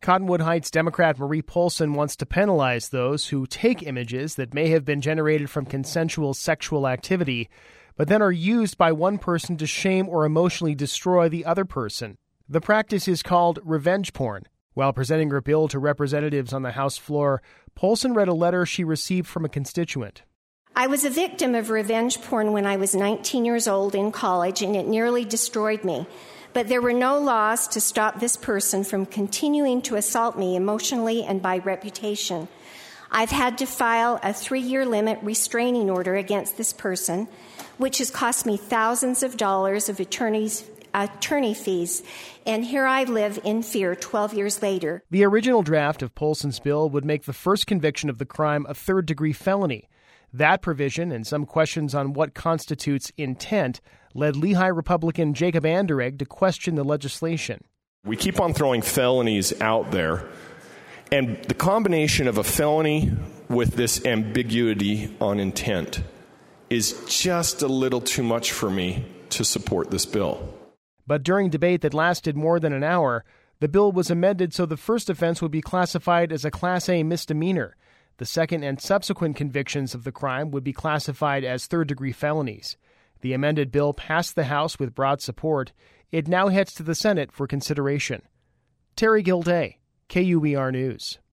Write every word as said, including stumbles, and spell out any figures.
Cottonwood Heights Democrat Marie Polson wants to penalize those who take images that may have been generated from consensual sexual activity, but then are used by one person to shame or emotionally destroy the other person. The practice is called revenge porn. While presenting her bill to representatives on the House floor, Polson read a letter she received from a constituent. I was a victim of revenge porn when I was nineteen years old in college, and it nearly destroyed me. But there were no laws to stop this person from continuing to assault me emotionally and by reputation. I've had to file a three-year limit restraining order against this person, which has cost me thousands of dollars of attorneys, attorney fees, and here I live in fear twelve years later. The original draft of Polson's bill would make the first conviction of the crime a third-degree felony. That provision and some questions on what constitutes intent led Lehigh Republican Jacob Anderegg to question the legislation. We keep on throwing felonies out there, and the combination of a felony with this ambiguity on intent is just a little too much for me to support this bill. But during debate that lasted more than an hour, the bill was amended so the first offense would be classified as a Class A misdemeanor. The second and subsequent convictions of the crime would be classified as third-degree felonies. The amended bill passed the House with broad support. It now heads to the Senate for consideration. Terry Gilday, K U E R News.